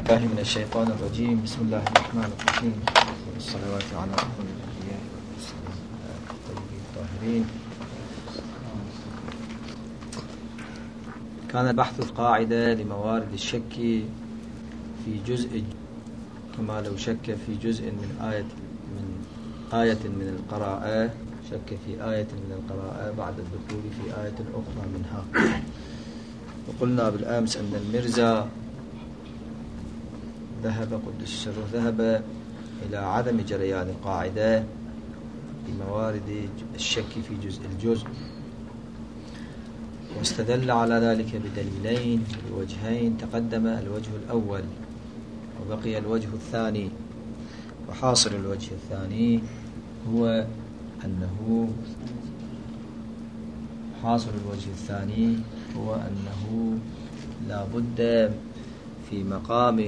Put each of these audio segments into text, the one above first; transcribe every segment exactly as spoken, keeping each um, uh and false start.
الله من الشيطان الرجيم. بسم الله الرحمن الرحيم، والصلوات على أفضل الأنبياء والطيبين الطاهرين. كان بحث القاعدة لموارد الشك في جزء، كما لو شك في جزء من آية من آية من القراءة، شك في آية من القراءة بعد الدخول في آية أخرى منها. وقلنا بالأمس أن المرزا ذهب قدس سره ذهب إلى عدم جريان القاعدة بموارد الشك في جزء الجزء، واستدل على ذلك بدليلين بوجهين. تقدم الوجه الأول وبقي الوجه الثاني، وحاصل الوجه الثاني هو أنه حاصل الوجه الثاني هو أنه لا بد في مقام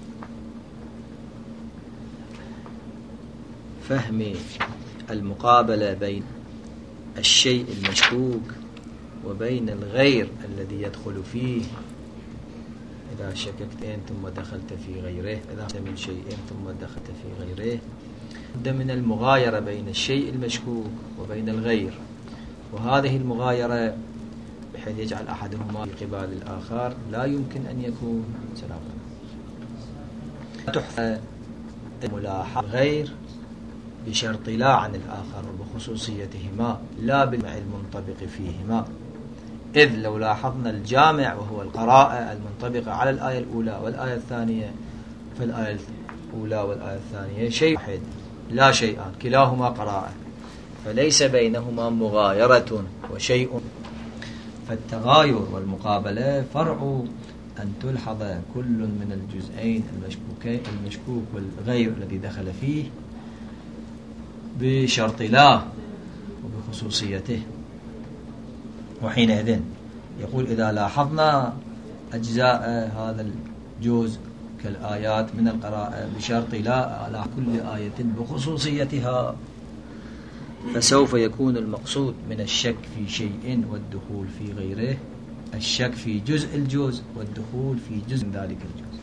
فهم المقابلة بين الشيء المشكوك وبين الغير الذي يدخل فيه. إذا شككت ثم دخلت في غيره، إذا من شيء ثم دخلت في غيره، بد من المغايرة بين الشيء المشكوك وبين الغير، وهذه المغايرة بحيث يجعل أحدهما في قبال الآخر لا يمكن أن يكون سلامة. تحفى ملاحظة غير بشرط لا عن الآخر وبخصوصيتهما، لا بالجامع المنطبق فيهما. إذ لو لاحظنا الجامع وهو القراءة المنطبقة على الآية الأولى والآية الثانية، فالآية الأولى والآية الثانية شيء واحد لا شيئان، كلاهما قراءة، فليس بينهما مغايرة وشيء. فالتغاير والمقابلة فرع أن تلحظ كل من الجزئين المشكوكين المشكوك والغير الذي دخل فيه بشرط لا وبخصوصيته. وحينئذ يقول إذا لاحظنا أجزاء هذا الجزء كالآيات من القراءة بشرط لا على كل آية بخصوصيتها، فسوف يكون المقصود من الشك في شيء والدخول في غيره الشك في جزء الجزء والدخول في جزء من ذلك الجزء.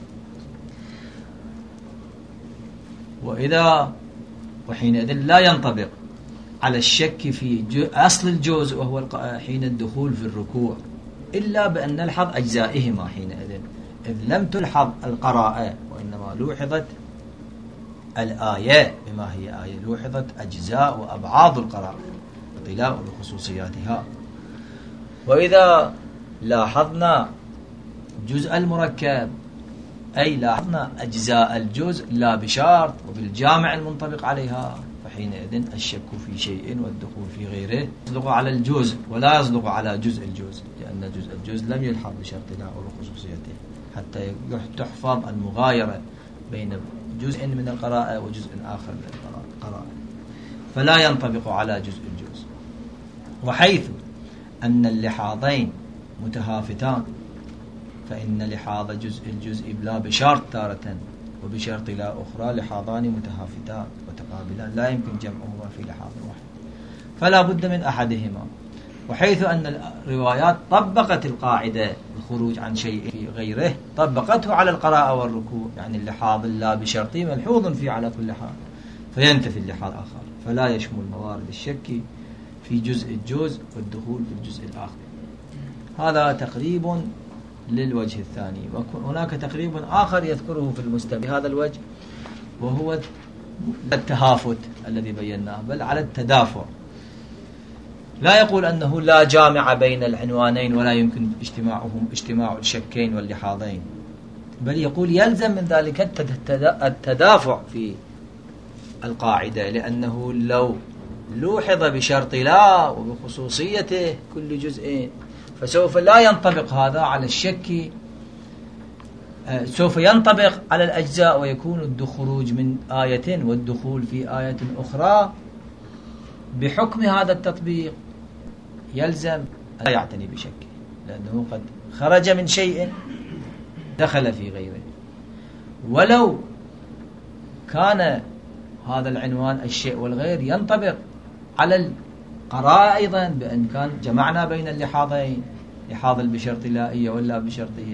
وإذا وحينئذ لا ينطبق على الشك في أصل الجزء وهو حين الدخول في الركوع، إلا بأن نلحظ أجزائهما حينئذ، إذ لم تلحظ القراءة وإنما لوحظت الآية بما هي آية، لوحظت أجزاء وأبعاض القراءة بطلاء بخصوصياتها. وإذا لاحظنا جزء المركب أي لاحظنا أجزاء الجزء لا بشرط وبالجامع المنطبق عليها، فحينئذ الشك في شيء والدخول في غيره يصدق على الجزء ولا يصدق على جزء الجزء، لأن جزء الجزء لم يلحظ بشرط لا وبخصوصيته، حتى تحفظ المغايرة بين جزء من القراءة وجزء آخر من القراءة، فلا ينطبق على جزء الجزء. وحيث أن اللحاظين متهافتان، فإن لحاظ جزء الجزء لا بشرط تارة وبشرط لا أخرى لحاظان متهافتان وتقابلان لا يمكن جمعهما في لحاظ واحد، فلا بد من أحدهما. وحيث أن الروايات طبقت القاعدة الخروج عن شيء في غيره، طبقته على القراءة والركوع، يعني اللحاظ لا بشرطي ملحوظ فيه على كل حال، فينتفي اللحاظ الآخر، فلا يشمل موارد الشك في جزء الجزء والدخول في الجزء الآخر. هذا تقريب للوجه الثاني. وهناك تقريب آخر يذكره في المستمع هذا الوجه، وهو التهافت الذي بيناه، بل على التدافع. لا يقول أنه لا جامع بين العنوانين ولا يمكن اجتماعهم اجتماع الشكين واللحاظين، بل يقول يلزم من ذلك التدافع في القاعدة، لأنه لو لوحظ بشرط لا وبخصوصيته كل جزء فسوف لا ينطبق هذا على الشك، سوف ينطبق على الأجزاء ويكون الخروج من آية والدخول في آية أخرى. بحكم هذا التطبيق يلزم لا يعتني بشكه، لأنه قد خرج من شيء دخل في غيره. ولو كان هذا العنوان الشيء والغير ينطبق على القراءة أيضا، بأن كان جمعنا بين اللحاظين، لحاظ بشرط لائية ولا بشرطية،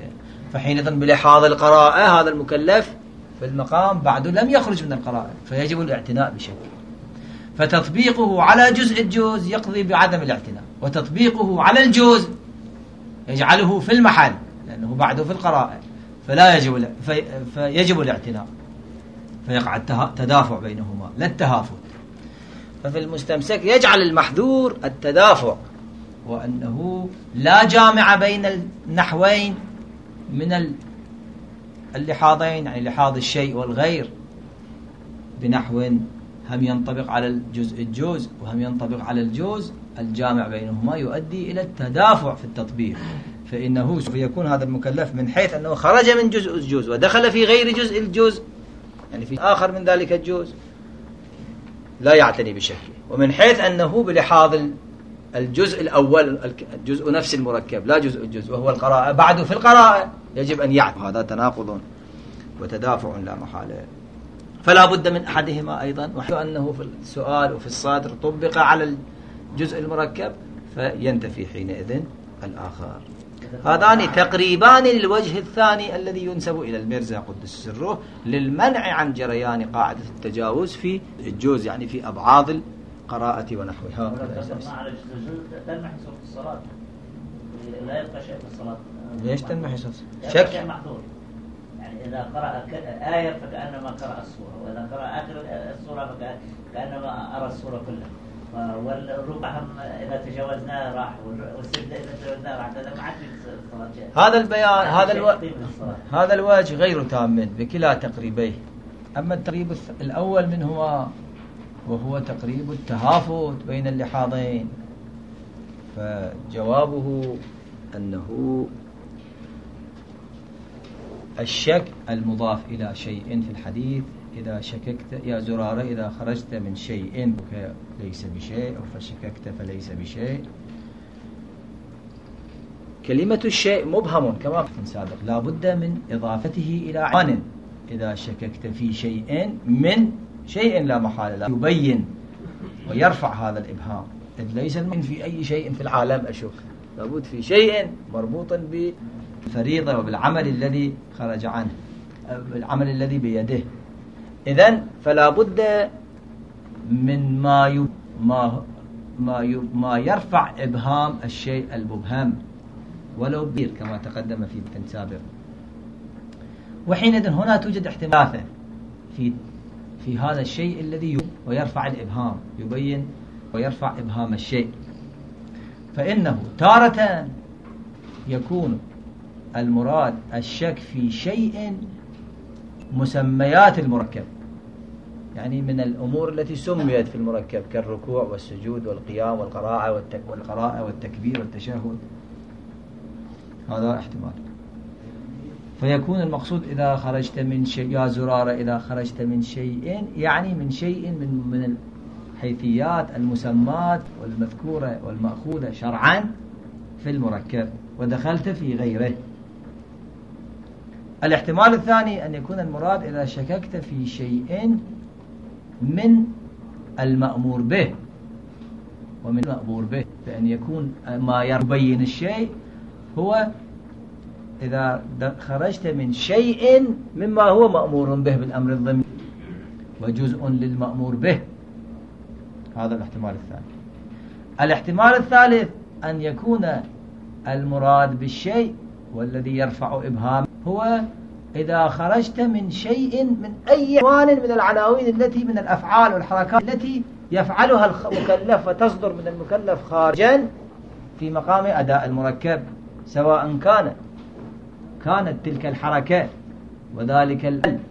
فحينئذ بلحاظ القراءة هذا المكلف في المقام بعد لم يخرج من القراءة، فيجب الاعتناء بشيء. فتطبيقه على جزء الجوز يقضي بعدم الاعتناء، وتطبيقه على الجوز يجعله في المحل لأنه بعده في القراءة، فلا يجب في فيجب الاعتناء، فيقع التدافع بينهما لا التهافت. ففي المستمسك يجعل المحذور التدافع، وأنه لا جامع بين النحوين من اللحاظين، يعني لحاظ الشيء والغير، بنحو هم ينطبق على الجزء الجوز وهم ينطبق على الجوز، الجامع بينهما يؤدي إلى التدافع في التطبيق. فإنه سوف يكون هذا المكلف من حيث أنه خرج من جزء الجوز ودخل في غير جزء الجوز، يعني في آخر من ذلك الجوز، لا يعتني بشكله. ومن حيث أنه بلحاظ الجزء الأول، الجزء نفس المركب لا جزء الجزء وهو القراءة، بعده في القراءة يجب أن يعتني. هذا تناقض وتدافع لا محالة، فلا بد من أحدهما أيضا. وأنه في السؤال وفي الصادر طبق على الجزء المركب فينتفي حينئذ الآخر. هذان تقريبان للوجه الثاني الذي ينسب إلى الميرزا قدس سره للمنع عن جريان قاعدة التجاوز في الجوز، يعني في أبعاض القراءة ونحوها. تنمحي صوت الصلاة، لا يبقى شيء في الصلاة. ليش تنمحي صوت؟ شك محظور، يعني إذا قرأ آية فكأنما قرأ السورة، وإذا قرأ آخر السورة فكأنما أرى السورة كلها. والربع هم إذا تجاوزناه راح، والسجدة إذا تجاوزناه راح، هذا ما عاد في الصلاة. هذا البيان هذا الو... هذا الوجه غير تام بكلا تقريبيه. أما التقريب الأول منهما وهو تقريب التهافت بين اللحاظين، فجوابه أنه الشك المضاف إلى شيء في الحديث، إذا شككت يا زرارة إذا خرجت من شيء ليس بشيء، أو فشككت فليس بشيء. كلمة الشيء مبهم كما في سابق، لا بد من إضافته إلى عن. إذا شككت في شيء من شيء لا محالة لا يبين ويرفع هذا الإبهام، إذ ليس من في أي شيء في العالم أشك، لابد في شيء مربوطا بالفريضة وبالعمل الذي خرج عنه، العمل الذي بيده. إذن فلا بد من ما ي... ما ما, ي... ما يرفع إبهام الشيء المبهم ولو بير كما تقدم في بتن سابق. وحينئذ هنا توجد احتمالاته في في هذا الشيء الذي ي... ويرفع الإبهام، يبين ويرفع إبهام الشيء. فإنه تارة يكون المراد الشك في شيء مسميات المركب، يعني من الأمور التي سميت في المركب كالركوع والسجود والقيام والقراءة والتك والقراءة والتكبير والتشهد، هذا احتمال. فيكون المقصود إذا خرجت من شيء يا زرارة إذا خرجت من شيء، يعني من شيء من من الحيثيات المسمات والمذكورة والمأخوذة شرعا في المركب ودخلت في غيره. الاحتمال الثاني أن يكون المراد إذا شككت في شيء من المأمور به، ومن المأمور به فإن يكون ما يبين الشيء هو إذا خرجت من شيء مما هو مأمور به بالأمر الضمني وجزء للمأمور به، هذا الاحتمال الثاني. الاحتمال الثالث أن يكون المراد بالشيء والذي يرفع إبهام هو إذا خرجت من شيء من أي عنوان من العناوين التي من الأفعال والحركات التي يفعلها المكلف وتصدر من المكلف خارجا في مقام أداء المركب، سواء كان كانت تلك الحركة وذلك القلب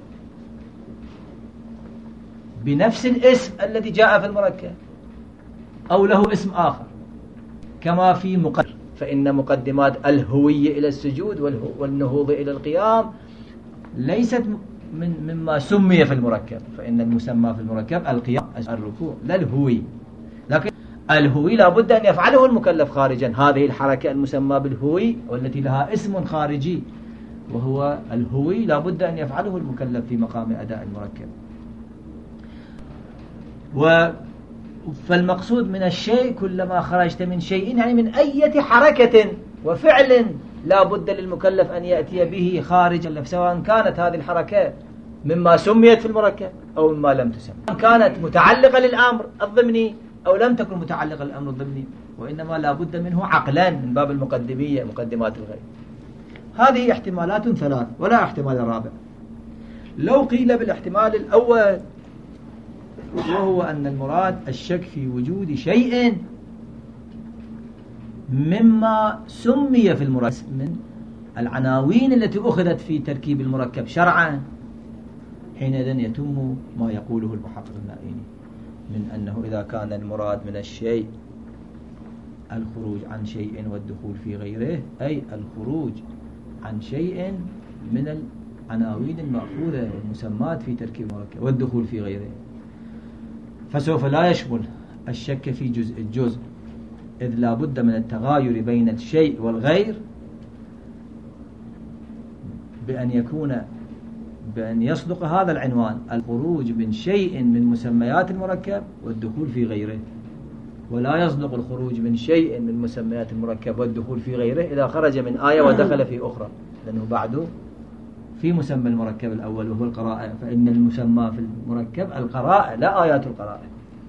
بنفس الاسم الذي جاء في المركب أو له اسم آخر، كما في مقدم، فإن مقدمات الهوية إلى السجود والنهوض إلى القيام ليست من مما سمي في المركب، فإن المسمى في المركب القيام الركوع لا الهوي، لكن الهوي لا بد أن يفعله المكلف خارجا. هذه الحركة المسمى بالهوي والتي لها اسم خارجي وهو الهوي لا بد أن يفعله المكلف في مقام أداء المركب. و فالمقصود من الشيء كلما خرجت من شيء يعني من أي حركة وفعل لا بد للمكلف أن يأتي به خارج، سواء كانت هذه الحركة مما سميت في المركب أو مما لم تسمى، كانت متعلقة للأمر الضمني أو لم تكن متعلقة للأمر الضمني، وإنما لا بد منه عقلا من باب المقدمية، مقدمات الغير. هذه احتمالات ثلاث ولا احتمال رابع. لو قيل بالاحتمال الأول وهو أن المراد الشك في وجود شيء مما سمي في المركب من العناوين التي أخذت في تركيب المركب شرعا، حينئذ يتم ما يقوله المحقق النائيني من أنه إذا كان المراد من الشيء الخروج عن شيء والدخول في غيره، أي الخروج عن شيء من العناوين المأخوذة والمسمات في تركيب المركب والدخول في غيره، فسوف لا يشمل الشك في جزء الجزء، إذ لا بد من التغاير بين الشيء والغير بأن يكون بأن يصدق هذا العنوان الخروج من شيء من مسميات المركب والدخول في غيره، ولا يصدق الخروج من شيء من مسميات المركب والدخول في غيره إذا خرج من آية ودخل في أخرى، لأنه بعده في مسمى المركب الأول وهو القراءة، فإن المسمى في المركب القراءة لا آيات القراءة.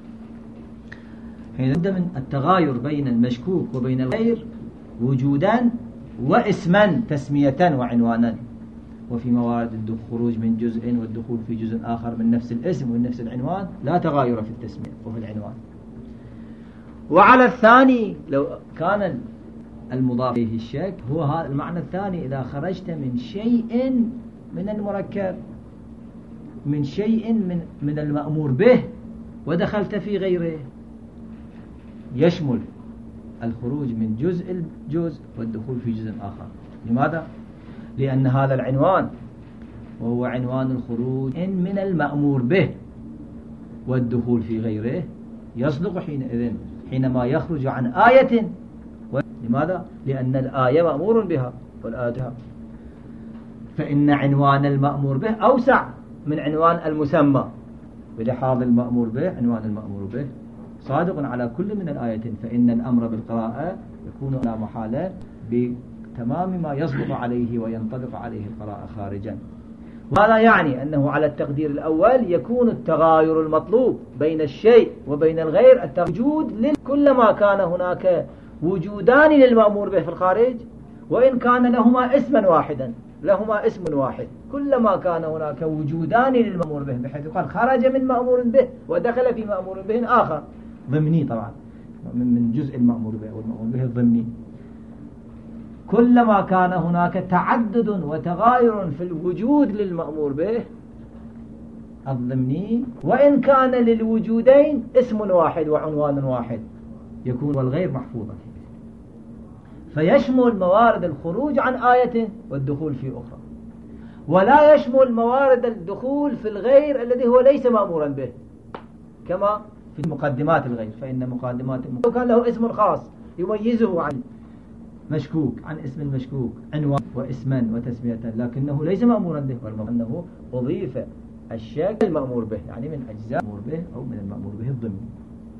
حين بد من التغاير بين المشكوك وبين الغير وجودا واسما تسمية وعنوانا، وفي موارد الخروج من جزء والدخول في جزء آخر من نفس الاسم ونفس العنوان لا تغاير في التسمية وفي العنوان. وعلى الثاني لو كان المضاف إليه الشك هو هذا المعنى الثاني، إذا خرجت من شيء من المركب من شيء من من المأمور به ودخلت في غيره، يشمل الخروج من جزء الجزء والدخول في جزء آخر. لماذا؟ لأن هذا العنوان وهو عنوان الخروج من المأمور به والدخول في غيره يصدق حينئذ حينما يخرج عن آية. لماذا؟ لأن الآية مأمور بها والآية، فإن عنوان المأمور به أوسع من عنوان المسمى، بلحاظ المأمور به عنوان المأمور به صادق على كل من الآيتين، فإن الأمر بالقراءة يكون لا محالة بتمام ما يصدق عليه وينطبق عليه القراءة خارجا. وهذا يعني أنه على التقدير الأول يكون التغاير المطلوب بين الشيء وبين الغير التوجود، كلما كان هناك وجودان للمأمور به في الخارج وإن كان لهما اسما واحدا لهما اسم واحد، كلما كان هناك وجودان للمأمور به بحيث يقال خرج من مأمور به ودخل في مأمور به آخر ضمني، طبعا من جزء المأمور به والمأمور به الضمني، كلما كان هناك تعدد وتغاير في الوجود للمأمور به الضمني وإن كان للوجودين اسم واحد وعنوان واحد يكون والغير محفوظا، فيشمل موارد الخروج عن آية والدخول في أخرى، ولا يشمل موارد الدخول في الغير الذي هو ليس مأمورا به، كما في مقدمات الغير، فإن مقدمات لو كان له اسم خاص يميزه عن مشكوك عن اسم المشكوك عنوان واسما وتسمية، لكنه ليس مأمورا به، أنه أضيف الشك المأمور به، يعني من أجزاء المأمور به أو من المأمور به الضمني،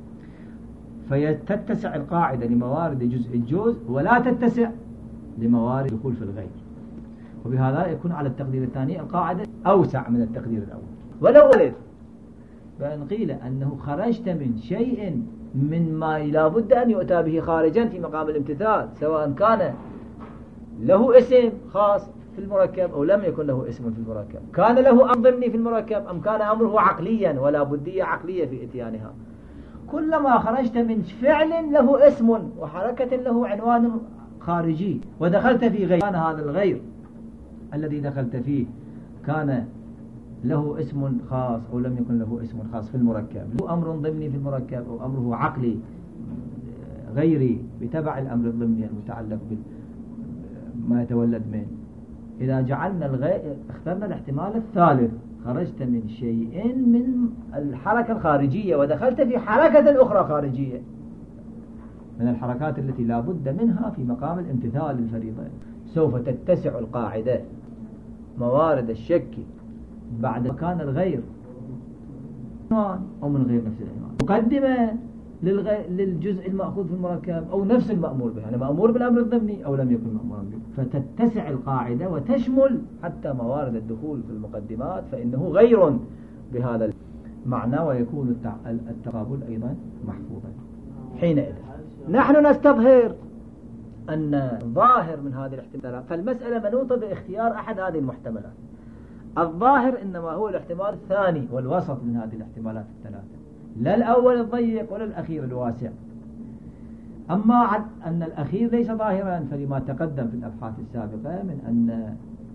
فتتسع القاعدة لموارد جزء الجزء ولا تتسع لموارد الدخول في الغير، وبهذا يكون على التقدير الثاني القاعدة أوسع من التقدير الأول. ولو قلت فإن قيل أنه خرجت من شيء من ما لا بد أن يؤتى به خارجا في مقام الامتثال، سواء كان له اسم خاص في المركب أو لم يكن له اسم في المركب، كان له أمر ضمني في المركب أم كان أمره عقليا ولا بدية عقلية في إتيانها، كلما خرجت من فعل له اسم وحركة له عنوان خارجي ودخلت في غير، كان هذا الغير الذي دخلت فيه كان له اسم خاص أو لم يكن له اسم خاص في المركب، له أمر ضمني في المركب أو أمره عقلي غيري بتبع الأمر الضمني المتعلق بما يتولد منه، إذا جعلنا الغير اخترنا الاحتمال الثالث، خرجت من شيء من الحركة الخارجية ودخلت في حركة أخرى خارجية من الحركات التي لا بد منها في مقام الامتثال للفريضة، سوف تتسع القاعدة موارد الشك بعد كان الغير أو من غير نفس العنوان، مقدمة للجزء المأخوذ في المركب أو نفس المأمور به، يعني مأمور بالأمر الضمني أو لم يكن مأمورا به، فتتسع القاعدة وتشمل حتى موارد الدخول في المقدمات، فإنه غير بهذا المعنى ويكون التقابل أيضا محفوظا. حينئذ نحن نستظهر أن ظاهر من هذه الاحتمالات، فالمسألة منوطة باختيار أحد هذه المحتملات. الظاهر إنما هو الاحتمال الثاني والوسط من هذه الاحتمالات الثلاثة، لا الأول الضيق ولا الأخير الواسع. أما عن أن الأخير ليس ظاهرا فلما تقدم في الأبحاث السابقة من أن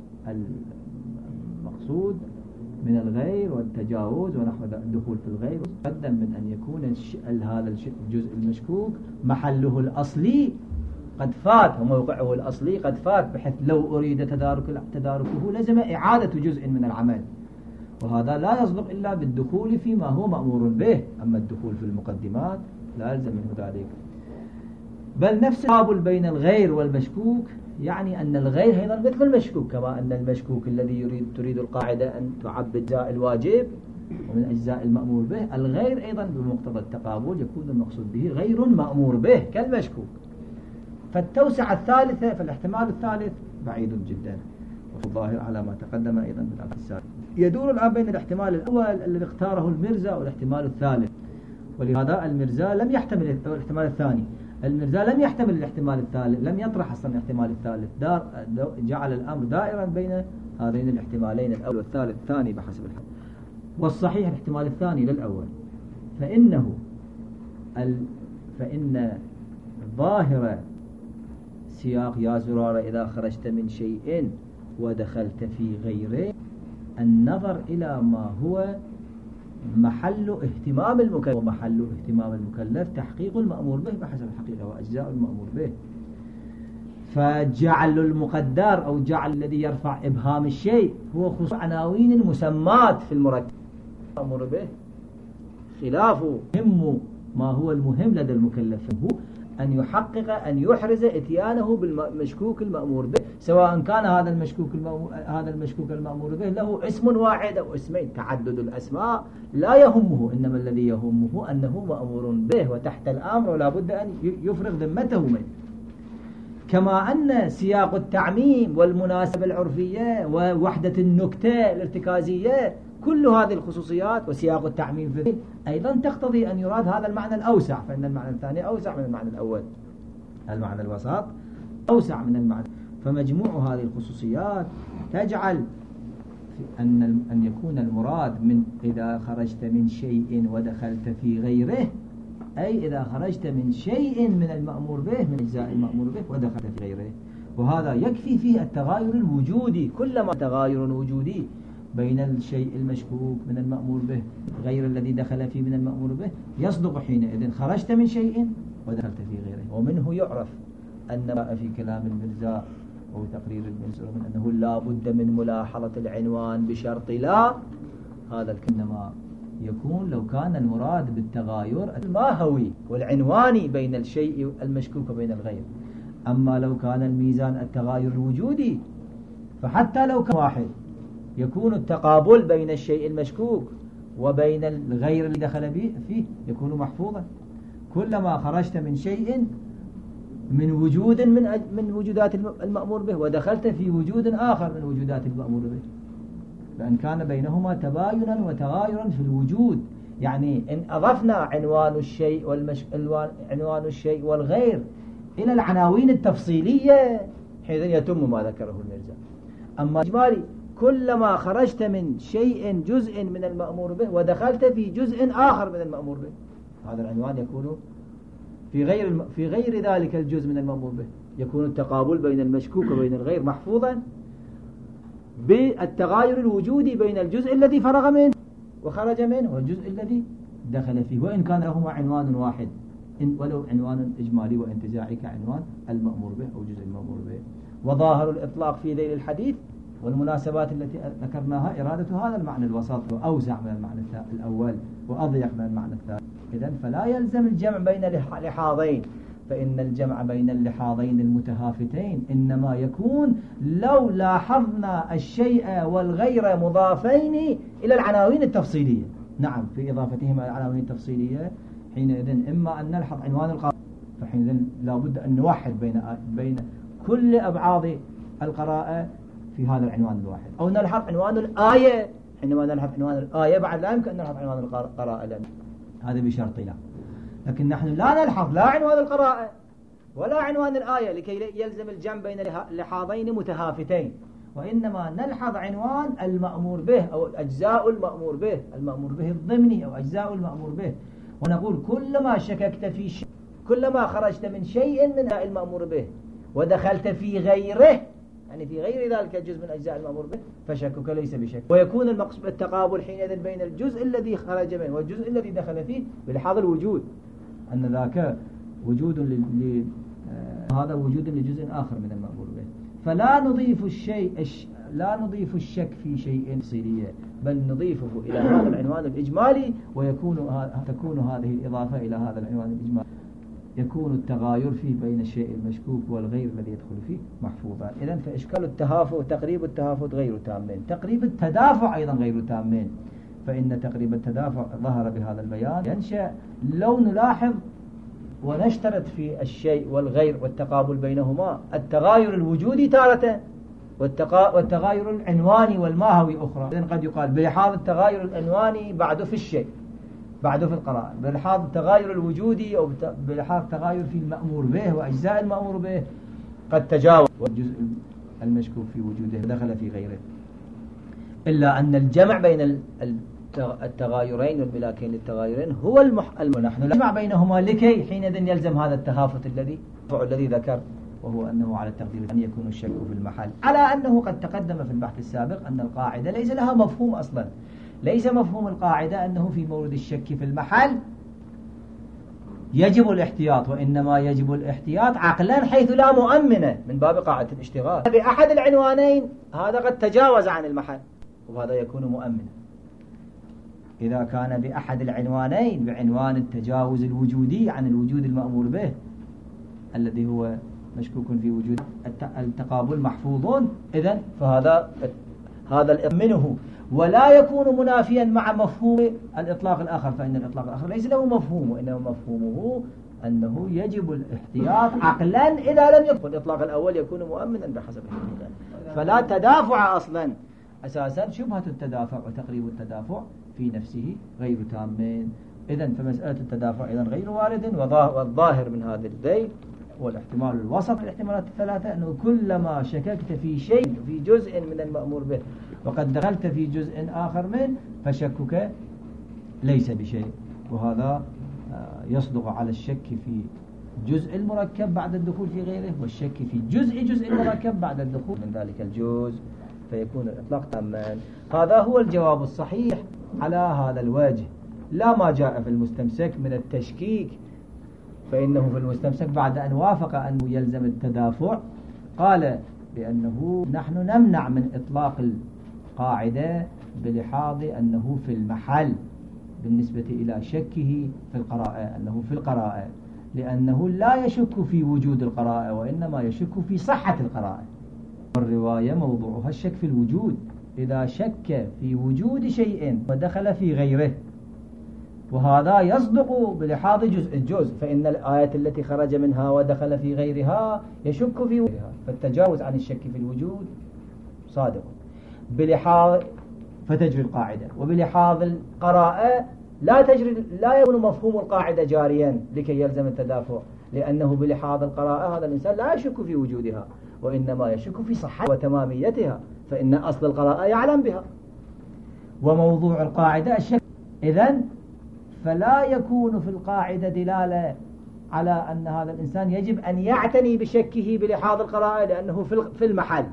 المقصود من الغير والتجاوز ونحو الدخول في الغير، تقدم من أن يكون هذا الجزء المشكوك محله الأصلي قد فات وموقعه الأصلي قد فات، بحيث لو أريد تدارك تداركه لزم إعادة جزء من العمل، وهذا لا يصدق إلا بالدخول فيما هو مأمور به. أما الدخول في المقدمات لا يلزم منه ذلك. بل نفس التقابل بين الغير والمشكوك يعني أن الغير أيضا مثل المشكوك، كما أن المشكوك الذي يريد تريد القاعدة أن تعبد أجزاء الواجب ومن أجزاء المأمور به، الغير أيضا بمقتضى التقابل يكون المقصود به غير مأمور به كالمشكوك. فالتوسعة الثالثة فالاحتمال الثالث بعيد جدا، وفي الظاهر على ما تقدم أيضا بالأبحاث السابقة. يدور الآن بين الاحتمال الأول الذي اختاره المرزا والاحتمال الثالث، ولهذا المرزا لم يحتمل الاحتمال الثاني، المرزا لم يحتمل الاحتمال الثالث، لم يطرح أصلا الاحتمال الثالث، دار جعل الأمر دائرا بين هذين الاحتمالين الأول والثالث الثاني بحسب الحال. والصحيح الاحتمال الثاني للأول، فإنه ال... فإن ظاهر سياق يا زرار إذا خرجت من شيء ودخلت في غيره النظر إلى ما هو محل اهتمام المكلف، ومحل اهتمام المكلف تحقيق المأمور به بحسب الحقيقة وأجزاء المأمور به. فجعل المقدر أو جعل الذي يرفع إبهام الشيء هو خصوص عناوين المسمات في المركب المأمور به، خلافه هم ما هو المهم لدى المكلف هو أن يحقق أن يحرز إتيانه بالمشكوك المأمور به، سواء كان هذا المشكوك المأمور هذا المشكوك المأمور به له اسم واحد أو اسمين. تعدد الأسماء لا يهمه، إنما الذي يهمه أنه مأمور به وتحت الأمر ولا بد أن يفرغ ذمته منه. كما أن سياق التعميم والمناسبة العرفية ووحدة النكتة الارتكازية كل هذه الخصوصيات وسياق التعميم فيه أيضا تقتضي أن يراد هذا المعنى الأوسع، فإن المعنى الثاني أوسع من المعنى الأول، المعنى الوسط أوسع من المعنى. فمجموع هذه الخصوصيات تجعل أن أن يكون المراد من إذا خرجت من شيء ودخلت في غيره، أي إذا خرجت من شيء من المأمور به من أجزاء المأمور به ودخلت في غيره. وهذا يكفي فيه التغاير الوجودي، كلما تغاير وجودي بين الشيء المشكوك من المأمور به غير الذي دخل فيه من المأمور به يصدق حينئذ خرجت من شيء ودخلت في غيره. ومنه يعرف أن ما في كلام المرزا أو تقرير المرزا من أنه لا بد من ملاحظة العنوان بشرط لا، هذا إنما يكون لو كان المراد بالتغاير الماهوي والعنواني بين الشيء المشكوك وبين الغير. أما لو كان الميزان التغاير الوجودي فحتى لو كان واحد يكون التقابل بين الشيء المشكوك وبين الغير اللي دخل فيه يكون محفوظا. كلما خرجت من شيء من وجود من من وجودات المأمور به ودخلت في وجود آخر من وجودات المأمور به، لأن كان بينهما تباينا وتغايرا في الوجود. يعني إن أضفنا عنوان الشيء والمش... عنوان الشيء والغير إلى العناوين التفصيلية حيث يتم ما ذكره المرزا. أما إجمالي كلما خرجت من شيء جزء من المأمور به ودخلت في جزء آخر من المأمور به، هذا العنوان يكون في غير الم... في غير ذلك الجزء من المأمور به، يكون التقابل بين المشكوك وبين الغير محفوظا بالتغاير الوجودي بين الجزء الذي فرغ منه وخرج منه والجزء الذي دخل فيه، وإن كان لهما عنوان واحد إن ولو عنوان إجمالي وانتزاعي كعنوان المأمور به أو جزء المأمور به. وظاهر الإطلاق في ذيل الحديث والمناسبات التي ذكرناها إرادة هذا المعنى الوسط وأوسع من المعنى الأول وأضيق من المعنى الثاني. إذن فلا يلزم الجمع بين لحاظين، فإن الجمع بين اللحاظين المتهافتين إنما يكون لو لاحظنا الشيء والغير مضافين إلى العناوين التفصيلية. نعم، في إضافتهما إلى العناوين التفصيلية حينئذ إما أن نلحظ عنوان القراءة، فحينئذ لابد أن نوحد بين بين كل أبعاد القراءة في هذا العنوان الواحد، أو نلحظ عنوان الآية. حينما نلحظ عنوان الآية بعد لا يمكن أن نلحظ عنوان القراءة، لأن هذا بشرط لا. لكن نحن لا نلحظ لا عنوان القراءة ولا عنوان الآية لكي يلزم الجمع بين لحاظين متهافتين، وإنما نلحظ عنوان المأمور به أو أجزاء المأمور به، المأمور به الضمني أو أجزاء المأمور به، ونقول كلما شككت في شيء، كلما خرجت من شيء من المأمور به ودخلت في غيره، يعني في غير ذلك الجزء من أجزاء المأمور به، فشكك ليس بشك. ويكون المقصود التقابل حينئذ بين الجزء الذي خرج منه والجزء الذي دخل فيه بلحاظ الوجود، أن ذاك وجود ل... هذا وجود لجزء آخر من المأمور به. فلا نضيف الشيء الش... لا نضيف الشك في شيء تفصيلية، بل نضيفه إلى هذا العنوان الإجمالي، ويكون ه... تكون هذه الإضافة إلى هذا العنوان الإجمالي يكون التغاير فيه بين الشيء المشكوك والغير الذي يدخل فيه محفوظا. إذن فإشكال التهافت تقريب التهافت غير تامين، تقريب التدافع أيضا غير تامين، فإن تقريب التدافع ظهر بهذا البيان ينشأ لو نلاحظ ونشترط في الشيء والغير والتقابل بينهما التغاير الوجودي تارة والتغاير العنواني والماهوي أخرى. إذن قد يقال بلحاظ التغاير العنواني بعد في الشيء، بعد في القراءة، بلحاظ التغاير الوجودي أو بلحاظ التغاير في المأمور به وأجزاء المأمور به قد تجاوز والجزء المشكوك في وجوده دخل في غيره، إلا أن الجمع بين التغايرين والملاكين للتغايرين هو المح... نحن نجمع بينهما لكي حينئذ يلزم هذا التهافت الذي الذي ذكر، وهو أنه على التقدير أن يكون الشك في المحل، على أنه قد تقدم في البحث السابق أن القاعدة ليس لها مفهوم أصلا. ليس مفهوم القاعدة أنه في مورد الشك في المحل يجب الاحتياط، وإنما يجب الاحتياط عقلا حيث لا مؤمنة من باب قاعدة الاشتغال. بأحد العنوانين هذا قد تجاوز عن المحل وهذا يكون مؤمنا. إذا كان بأحد العنوانين بعنوان التجاوز الوجودي عن الوجود المأمور به الذي هو مشكوك في وجود التقابل محفوظون، إذن فهذا هذا منه ولا يكون منافيا مع مفهوم الإطلاق الآخر، فإن الإطلاق الآخر ليس له مفهوم، وإنما مفهومه أنه يجب الاحتياط عقلا إذا لم يكن الإطلاق الأول يكون مؤمنا بحسب الحقيقة. فلا تدافع أصلا، أساسا شبهة التدافع وتقريب التدافع في نفسه غير تامين. إذن فمسألة التدافع إذن غير وارد، والظاهر من هذا الذيل والاحتمال الوسط الاحتمالات الثلاثة أنه كلما شككت في شيء في جزء من المأمور به وقد دخلت في جزء آخر منه فشكك ليس بشيء، وهذا يصدق على الشك في جزء المركب بعد الدخول في غيره، والشك في جزء جزء المركب بعد الدخول من ذلك الجزء، فيكون الإطلاق تاما. هذا هو الجواب الصحيح على هذا الوجه، لا ما جاء في المستمسك من التشكيك، فإنه في المستمسك بعد أن وافق أنه يلزم التدافع قال بأنه نحن نمنع من إطلاق القاعدة بلحاظ أنه في المحل بالنسبة إلى شكه في القراءة، أنه في القراءة، لأنه لا يشك في وجود القراءة وإنما يشك في صحة القراءة. والرواية موضوعها الشك في الوجود، إذا شك في وجود شيء ودخل في غيره، وهذا يصدق بلحاظ جزء الجزء، فإن الآية التي خرج منها ودخل في غيرها يشك في غيرها، فالتجاوز عن الشك في الوجود صادق بلحاظ فتجري القاعدة. وبلحاظ القراءة لا تجري، لا يكون مفهوم القاعدة جاريا لكي يلزم التدافع، لأنه بلحاظ القراءة هذا الإنسان لا يشك في وجودها وإنما يشك في صحة وتماميتها، فإن أصل القراءة يعلم بها وموضوع القاعدة الشك. إذن فلا يكون في القاعدة دلالة على أن هذا الإنسان يجب أن يعتني بشكه بلحاظ القراءة لأنه في المحل.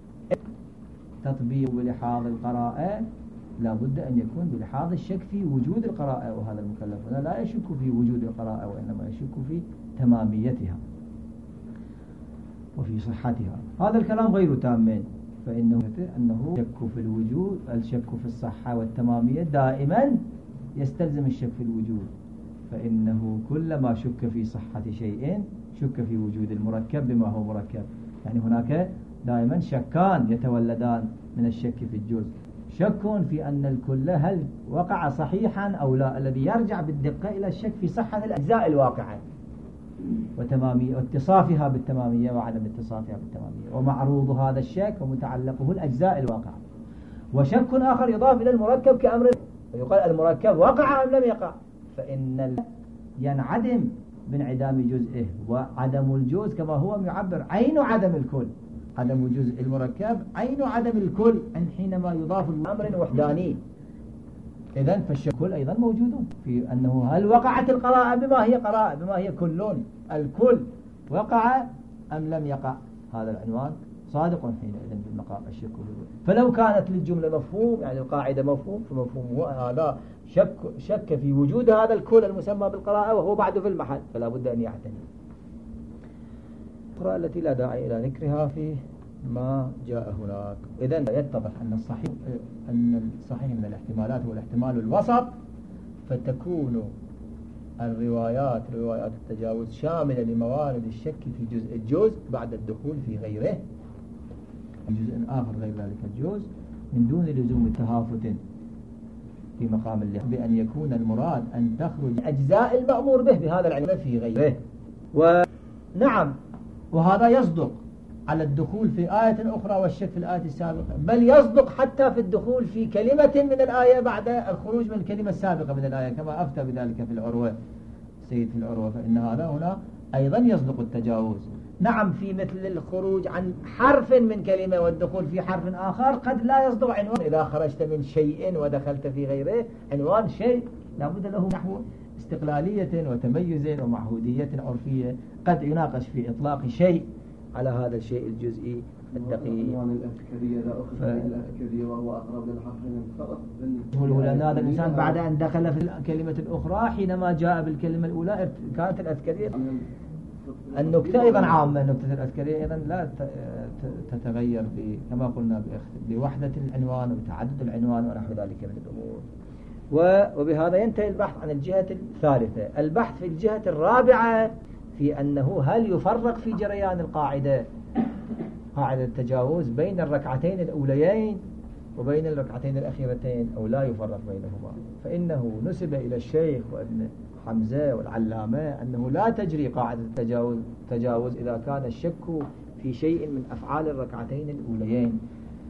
تطبيق بلحاظ القراءة لا بد أن يكون بلحاظ الشك في وجود القراءة، وهذا المكلف هنا لا يشك في وجود القراءة وإنما يشك في تماميتها وفي صحتها. هذا الكلام غير تام، فإنه أنه شك في الوجود، الشك في الصحة والتمامية دائما يستلزم الشك في الوجود، فإنه كلما شك في صحة شيء شك في وجود المركب بما هو مركب، يعني هناك دائما شكان يتولدان من الشك في الجزء، شك في أن الكل هل وقع صحيحا أو لا، الذي يرجع بالدقة إلى الشك في صحة الأجزاء الواقعة وتمامية واتصافها بالتمامية وعدم اتصافها بالتمامية، ومعروض هذا الشك ومتعلقه الأجزاء الواقعة. وشك آخر يضاف إلى المركب كأمر يقال المركب وقع أم لم يقع، فإن ينعدم بانعدام جزئه، وعدم الجزء كما هو يعبر عين عدم الكل، عدم جزء المركب عين عدم الكل حينما يضاف الأمر وحداني. إذن فالشك أيضا موجود في أنه هل وقعت القراءة بما هي قراءة بما هي كلون، الكل وقع أم لم يقع، هذا العنوان صادق حينئذ بالمقام الشك. فلو كانت للجملة مفهوم يعني القاعدة مفهوم، فمفهوم هذا شك شك في وجود هذا الكل المسمى بالقراءة وهو بعد في المحل، فلا بد أن يعتني. القراءة التي لا داعي إلى ذكرها في ما جاء هناك. إذن يتضح أن الصحيح أن الصحيح من الاحتمالات هو الاحتمال الوسط، فتكون الروايات روايات التجاوز شاملة لموارد الشك في جزء الجزء بعد الدخول في غيره، جزء آخر غير ذلك الجزء، من دون لزوم تهافت في مقام اللحظة، بأن يكون المراد أن تخرج أجزاء المأمور به بهذا العنوان في غيره. ونعم، وهذا يصدق على الدخول في آية أخرى والشك في الآية السابقة، بل يصدق حتى في الدخول في كلمة من الآية بعد الخروج من الكلمة السابقة من الآية، كما أفتى بذلك في العروة سيد في العروة، فإن هذا هنا أيضا يصدق التجاوز. نعم، في مثل الخروج عن حرف من كلمة والدخول في حرف آخر قد لا يصدق عنوان. إذا خرجت من شيء ودخلت في غيره عنوان شيء لابد له نحو استقلالية وتميز ومعهودية عرفية، قد يناقش في إطلاق شيء على هذا الشيء الجزئي الدقيق. الأفكارية لا أخذ ف... الأفكارية وهو أقرب للحق من الخطأ. هو لأن هذا الإنسان بعد أن دخل في الكلمة الأخرى حينما جاء بالكلمة الأولى كانت الأفكارية. النكتة أيضا عامة، النكتة الأفكارية أيضا لا تتغير كما قلنا بوحدة العنوان وبتعدد العنوان ونحو ذلك من الأمور. وبهذا ينتهي البحث عن الجهة الثالثة. البحث في الجهة الرابعة في أنه هل يفرق في جريان القاعدة قاعدة التجاوز بين الركعتين الأوليين وبين الركعتين الأخيرتين أو لا يفرق بينهما. فإنه نسب إلى الشيخ وابن حمزة والعلامة أنه لا تجري قاعدة التجاوز تجاوز إذا كان الشك في شيء من أفعال الركعتين الأوليين،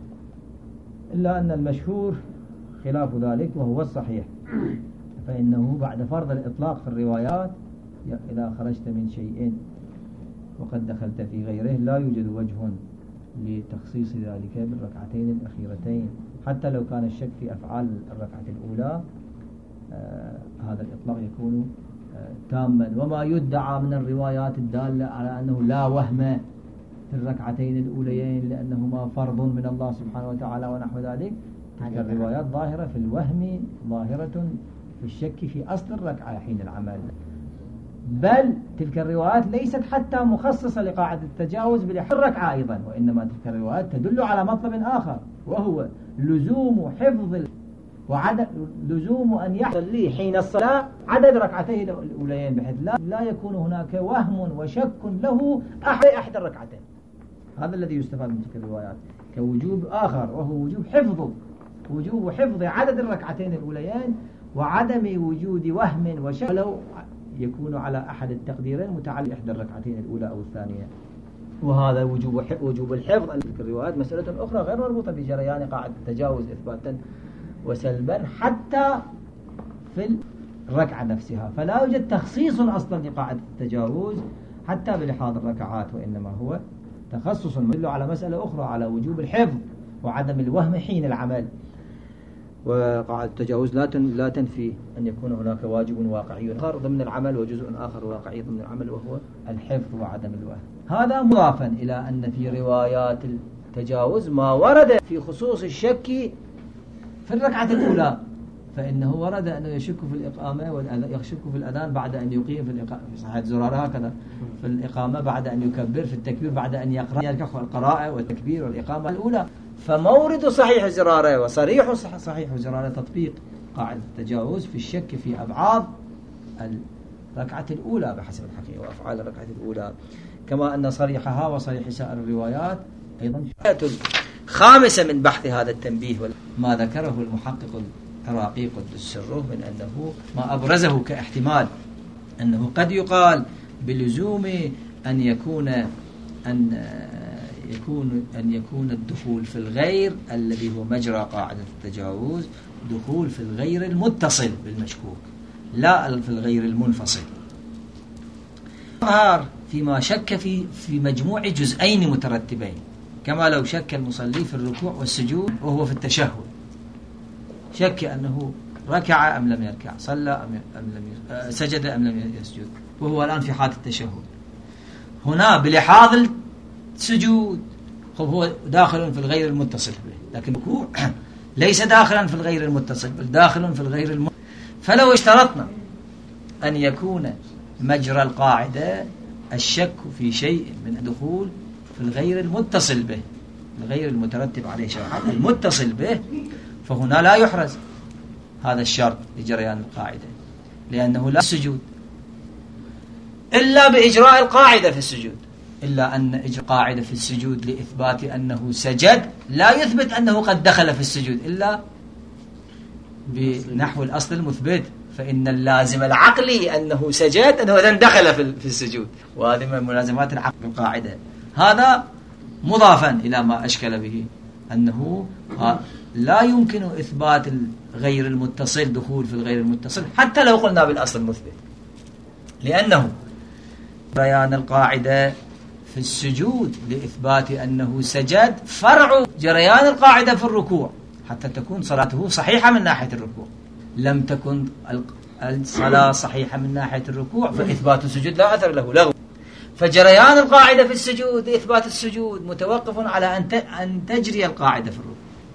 إلا أن المشهور خلاف ذلك وهو الصحيح، فإنه بعد فرض الإطلاق في الروايات إذا خرجت من شيء وقد دخلت في غيره لا يوجد وجه لتخصيص ذلك بالركعتين الأخيرتين، حتى لو كان الشك في أفعال الركعة الأولى آه هذا الإطلاق يكون آه تاما. وما يدعى من الروايات الدالة على أنه لا وهم في الركعتين الأوليين لأنهما فرض من الله سبحانه وتعالى ونحو ذلك، تلك الروايات ظاهرة في الوهم، ظاهرة في الشك في أصل الركعة حين العمل. بل تلك الروايات ليست حتى مخصصة لقاعدة التجاوز بلحظ الركعة أيضا، وإنما تلك الروايات تدل على مطلب آخر وهو لزوم حفظ وعدد لزوم أن يحصل لي حين الصلاة عدد ركعتين الأوليين، بحيث لا, لا يكون هناك وهم وشك له أحد أحد الركعتين. هذا الذي يستفاد من تلك الروايات كوجوب آخر، وهو وجوب حفظ وجوب حفظ عدد الركعتين الأوليين وعدم وجود وهم وشك لو يكون على أحد التقديرين متعلق إحدى الركعتين الأولى أو الثانية. وهذا وجوب وجوب الحفظ. تلك الروايات مسألة أخرى غير مربوطة بجريان قاعدة التجاوز إثباتا وسلبا حتى في الركعة نفسها، فلا يوجد تخصيص أصلا لقاعدة التجاوز حتى بلحاظ الركعات، وإنما هو تخصص يدل على مسألة أخرى على وجوب الحفظ وعدم الوهم حين العمل. وقاعدة التجاوز لا لا تنفي أن يكون هناك واجب واقعي آخر ضمن العمل وجزء آخر واقعي ضمن العمل وهو الحفظ وعدم الوهم. هذا مضافا إلى أن في روايات التجاوز ما ورد في خصوص الشك في الركعة الأولى، فإنه ورد أنه يشك في الإقامة ويشك في الأذان بعد أن يقيم في الإقامة في صحيح زرارة هكذا، في الإقامة بعد أن يكبر، في التكبير بعد أن يقرأ يركع، القراءة والتكبير والإقامة الأولى. فمورد صحيح زرارة وصريح صحيح زرارة تطبيق قاعدة التجاوز في الشك في أبعاد الركعة الأولى بحسب الحقيقة وأفعال الركعة الأولى، كما أن صريحها وصريح سائر الروايات أيضا خامسة من بحث هذا التنبيه ما ذكره المحقق العراقي قدس سره من أنه ما أبرزه كاحتمال أنه قد يقال بلزوم أن يكون أن يكون أن يكون الدخول في الغير الذي هو مجرى قاعدة التجاوز دخول في الغير المتصل بالمشكوك لا في الغير المنفصل. ظهر فيما شك في في مجموع جزئين مترتبين، كما لو شك المصلي في الركوع والسجود وهو في التشهد، شك أنه ركع أم لم يركع، صلى أم لم سجد أم لم يسجد، وهو الآن في حالة التشهد. هنا بلحاظ السجود هو داخل في الغير المتصل به، لكن الركوع ليس داخلا في الغير المتصل بل داخل في الغير المتصل. فلو اشترطنا أن يكون مجرى القاعدة الشك في شيء من الدخول في الغير المتصل به، الغير المترتب عليه شرعا المتصل به، فهنا لا يحرز هذا الشرط لجريان القاعدة، لأنه لا سجود إلا بإجراء القاعدة في السجود، إلا أن إجراء القاعدة في السجود لإثبات أنه سجد لا يثبت أنه قد دخل في السجود إلا بنحو الأصل المثبت، فإن اللازم العقلي أنه سجد أنه إذن دخل في السجود، وهذه من ملازمات العقل القاعدة. هذا مضافا إلى ما أشكل به أنه لا يمكن إثبات الغير المتصل دخول في الغير المتصل حتى لو قلنا بالأصل المثبت، لأنه بيان القاعدة في السجود لإثبات أنه سجد فرع جريان القاعدة في الركوع حتى تكون صلاته صحيحة من ناحية الركوع. لم تكن الصلاة صحيحة من ناحية الركوع فإثبات السجود لا أثر له لغو. فجريان القاعدة في السجود لإثبات السجود متوقف على أن تجري القاعدة في الركوع،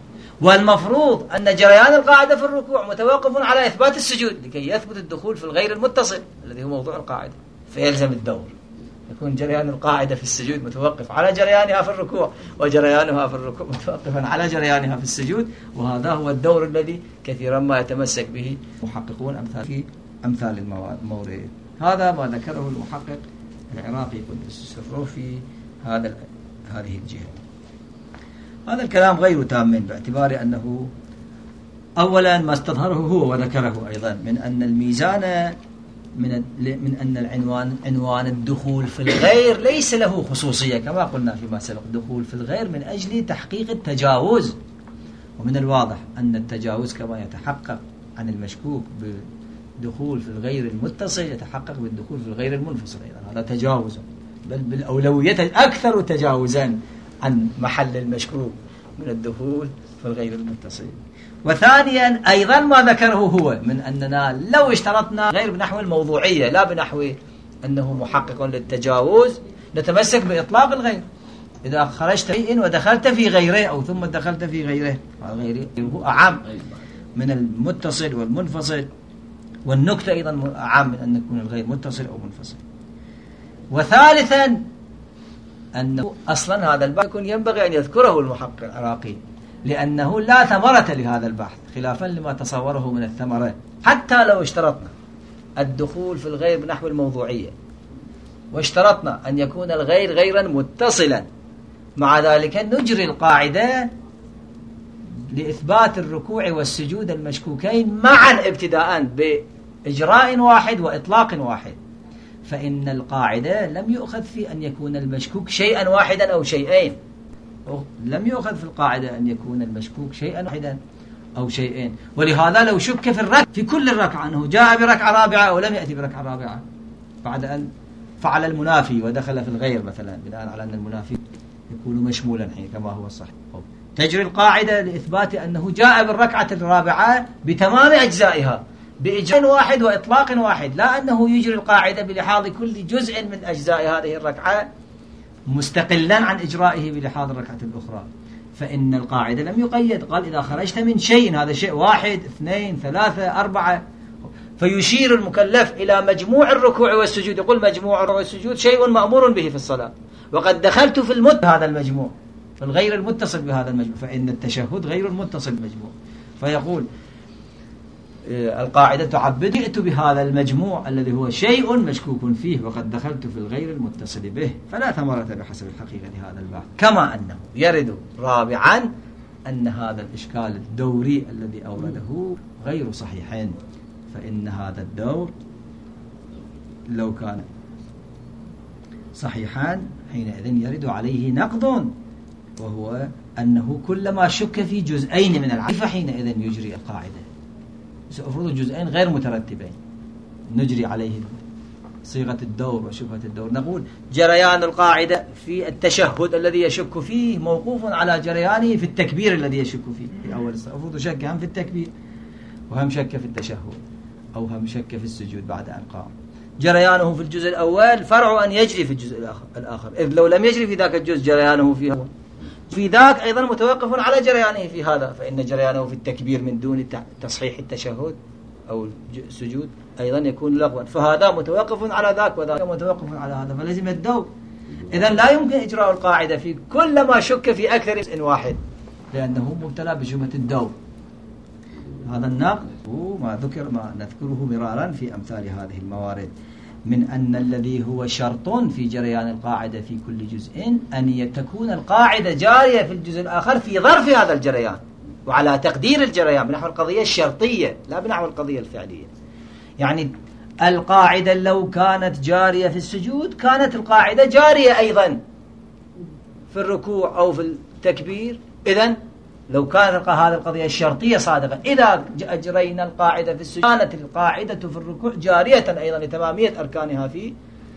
والمفروض أن جريان القاعدة في الركوع متوقف على إثبات السجود لكي يثبت الدخول في الغير المتصل الذي هو موضوع القاعدة. فيلزم الدور يكون جريان القاعدة في السجود متوقف على جريانها في الركوع، وجريانها في الركوع متوقفا على جريانها في السجود، وهذا هو الدور الذي كثيرا ما يتمسك به محققون أمثال في أمثال المورد. هذا ما ذكره المحقق العراقي قدس سره في هذا هذه الجهة. هذا الكلام غير تام باعتبار أنه أولا ما استظهره هو وذكره أيضا من أن الميزان من من أن العنوان عنوان الدخول في الغير ليس له خصوصية كما قلنا فيما سبق، دخول في الغير من أجل تحقيق التجاوز، ومن الواضح أن التجاوز كما يتحقق عن المشكوك بدخول في الغير المتصل يتحقق بالدخول في الغير المنفصل أيضا، هذا تجاوز بل بالأولوية أكثر تجاوزا عن محل المشكوك من الدخول في الغير المتصل. وثانيا أيضا ما ذكره هو من أننا لو اشترطنا غير بنحو الموضوعية لا بنحو أنه محقق للتجاوز نتمسك بإطلاق الغير. إذا خرجت شيء ودخلت في غيره أو ثم دخلت في غيره، غيره هو أعم من المتصل والمنفصل، والنكتة أيضا أعم من أن يكون الغير متصل أو منفصل. وثالثا أنه أصلا هذا البحث يكون ينبغي أن يذكره المحقق العراقي لأنه لا ثمرة لهذا البحث خلافا لما تصوره من الثمرة. حتى لو اشترطنا الدخول في الغير بنحو الموضوعية واشترطنا أن يكون الغير غيرا متصلا، مع ذلك نجري القاعدة لإثبات الركوع والسجود المشكوكين معا ابتداء بإجراء واحد وإطلاق واحد، فإن القاعدة لم يؤخذ في أن يكون المشكوك شيئا واحدا أو شيئين، لم يؤخذ في القاعدة أن يكون المشكوك شيئا واحدا أو شيئين. ولهذا لو شك في الركعة في كل الركعة أنه جاء بركعة رابعة أو لم يأتي بركعة رابعة بعد أن فعل المنافي ودخل في الغير مثلا، بناء على أن المنافي يكون مشمولا حين كما هو الصحيح، تجري القاعدة لإثبات أنه جاء بالركعة الرابعة بتمام أجزائها بإجراء واحد وإطلاق واحد، لا أنه يجري القاعدة بلحاظ كل جزء من أجزاء هذه الركعة مستقلا عن إجرائه بلحاظ الركعة الأخرى. فإن القاعدة لم يقيد، قال إذا خرجت من شيء، هذا شيء واحد اثنين ثلاثة أربعة، فيشير المكلف إلى مجموع الركوع والسجود، يقول مجموع الركوع والسجود شيء مأمور به في الصلاة، وقد دخلت في المت هذا المجموع في الغير المتصل بهذا المجموع، فإن التشهد غير المتصل بالمجموع. فيقول القاعدة تعبد جئت بهذا المجموع الذي هو شيء مشكوك فيه وقد دخلت في الغير المتصل به فلا ثمرة بحسب الحقيقة هذا البحث. كما أنه يرد رابعا أن هذا الإشكال الدوري الذي أورده غير صحيح، فإن هذا الدور لو كان صحيحا حينئذ يرد عليه نقض، وهو أنه كلما شك في جزئين من العدد فحينئذ يجري القاعدة. سأفرض جزئين غير مترتبين نجري عليه صيغة الدور وشبهة الدور. نقول جريان القاعدة في التشهد الذي يشك فيه موقوف على جريانه في التكبير الذي يشك فيه في أول الصلاة. أفرض شك هم في التكبير وهم شك في التشهد أو هم شك في السجود بعد أن قام. جريانه في الجزء الأول فرع أن يجري في الجزء الآخر، إذ لو لم يجري في ذاك الجزء جريانه فيه في ذاك أيضا متوقف على جريانه في هذا، فإن جريانه في التكبير من دون تصحيح التشهد أو السجود أيضا يكون لغوا، فهذا متوقف على ذاك وذاك متوقف على هذا، فلازم الدور. إذن لا يمكن إجراء القاعدة في كل ما شك في أكثر من واحد لأنه مبتلى بشبهة الدور. هذا النقد هو ما ذكر ما نذكره مرارا في أمثال هذه الموارد، من أن الذي هو شرط في جريان القاعدة في كل جزء أن تكون القاعدة جارية في الجزء الآخر في ظرف هذا الجريان وعلى تقدير الجريان بنحو القضية الشرطية لا بنحو القضية الفعلية. يعني القاعدة لو كانت جارية في السجود كانت القاعدة جارية أيضا في الركوع أو في التكبير. إذن لو كانت هذه القضية الشرطية صادقة إذا أجرينا القاعدة في السجود كانت القاعدة في الركوع جارية أيضا لتمامية أركانها في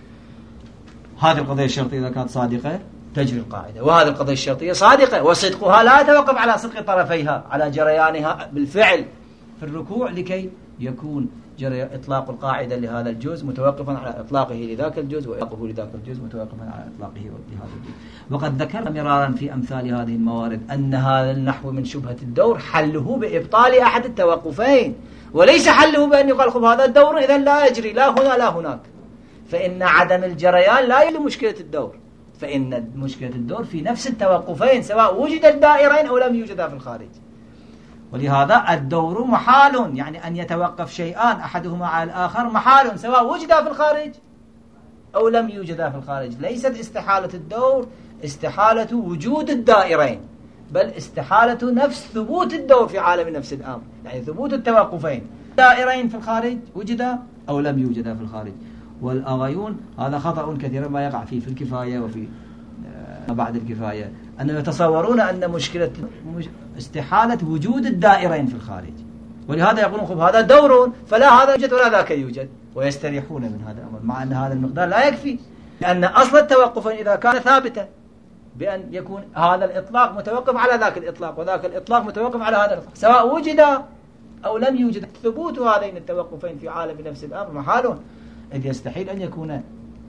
هذه القضية الشرطية. إذا كانت صادقة تجري القاعدة، وهذه القضية الشرطية صادقة وصدقها لا يتوقف على صدق طرفيها على جريانها بالفعل في الركوع لكي يكون جري إطلاق القاعدة لهذا الجزء متوقفا على إطلاقه لذاك الجزء وإطلاقه لذاك الجزء متوقفا على إطلاقه لهذا الجزء. وقد ذكرنا مرارا في أمثال هذه الموارد أن هذا النحو من شبهة الدور حله بإبطال أحد التوقفين، وليس حله بأن يقال خب هذا الدور إذن لا يجري لا هنا لا هناك، فإن عدم الجريان لا يحل مشكلة الدور، فإن مشكلة الدور في نفس التوقفين سواء وجد الدائرين أو لم يوجدا في الخارج. ولهذا الدور محال، يعني أن يتوقف شيئان أحدهما على الآخر محال سواء وجدا في الخارج أو لم يوجدا في الخارج. ليست استحالة الدور استحالة وجود الدائرين، بل استحالة نفس ثبوت الدور في عالم نفس الأمر، يعني ثبوت التوقفين دائرين في الخارج وجدا أو لم يوجدا في الخارج. والآغيون هذا خطأ كثيرا ما يقع فيه في الكفاية وفي بعد الكفاية، أنهم يتصورون أن مشكلة استحالة وجود الدائرين في الخارج، ولهذا يقولون خب هذا دور فلا هذا يوجد ولا ذاك يوجد، ويستريحون من هذا الأمر، مع أن هذا المقدار لا يكفي، لأن أصل التوقفين إذا كان ثابتا بأن يكون هذا الإطلاق متوقف على ذاك الإطلاق وذاك الإطلاق متوقف على هذا الإطلاق سواء وجد أو لم يوجد، ثبوت هذين التوقفين في عالم نفس الأمر محال، إذ يستحيل أن يكون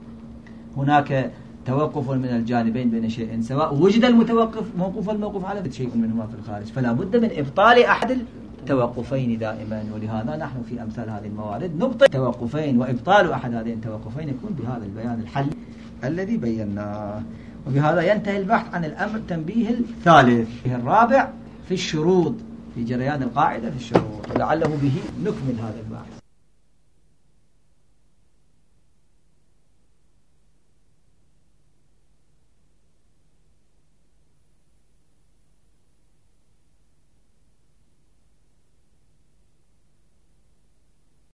هناك توقف من الجانبين بين شيئين سواء وجد المتوقف موقوف الموقوف على شيء منهما في الخارج، فلا بد من إبطال أحد التوقفين دائما. ولهذا نحن في أمثال هذه الموارد نبطل توقفين، وإبطال أحد هذين التوقفين يكون بهذا البيان الحل الذي بيناه. وبهذا ينتهي البحث عن الأمر التنبيه الثالث الرابع في الشروط في جريان القاعدة في الشروط، ولعله به نكمل هذا البحث.